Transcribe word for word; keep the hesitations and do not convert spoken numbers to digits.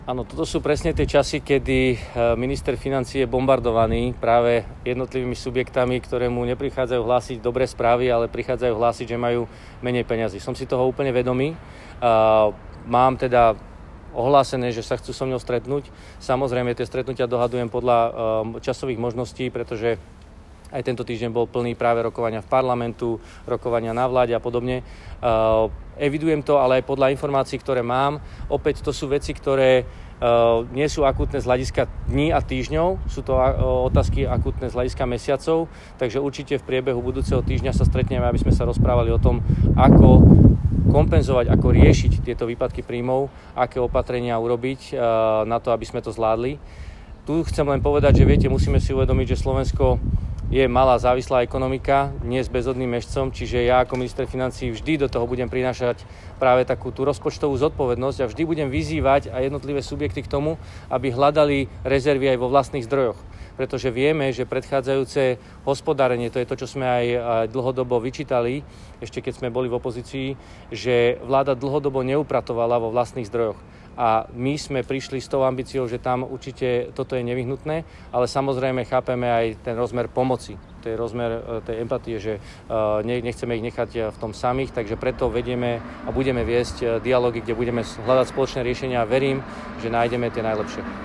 Áno, toto sú presne tie časy, kedy minister financií je bombardovaný práve jednotlivými subjektami, ktoré mu neprichádzajú hlásiť dobré správy, ale prichádzajú hlásiť, že majú menej peňazí. Som si toho úplne vedomý. Mám teda ohlásené, že sa chcú so mnou stretnúť. Samozrejme, tie stretnutia dohadujem podľa časových možností, pretože aj tento týždeň bol plný práve rokovania v parlamentu, rokovania na vláde a podobne. Evidujem to, ale aj podľa informácií, ktoré mám. Opäť to sú veci, ktoré nie sú akútne z hľadiska dní a týždňov, sú to otázky akútne z hľadiska mesiacov, takže určite v priebehu budúceho týždňa sa stretneme, aby sme sa rozprávali o tom, ako kompenzovať, ako riešiť tieto výpadky príjmov, aké opatrenia urobiť na to, aby sme to zvládli. Tu chcem len povedať, že viete, musíme si uvedomiť, že Slovensko je malá závislá ekonomika, nie s bezodným mešcom, čiže ja ako minister financií vždy do toho budem prinášať práve takú tú rozpočtovú zodpovednosť a vždy budem vyzývať aj jednotlivé subjekty k tomu, aby hľadali rezervy aj vo vlastných zdrojoch. Pretože vieme, že predchádzajúce hospodárenie, to je to, čo sme aj dlhodobo vyčítali, ešte keď sme boli v opozícii, že vláda dlhodobo neupratovala vo vlastných zdrojoch. A my sme prišli s tou ambíciou, že tam určite toto je nevyhnutné, ale samozrejme chápeme aj ten rozmer pomoci, to je rozmer tej empatie, že nechceme ich nechať v tom samých, takže preto vedieme a budeme viesť dialógy, kde budeme hľadať spoločné riešenia a verím, že nájdeme tie najlepšie.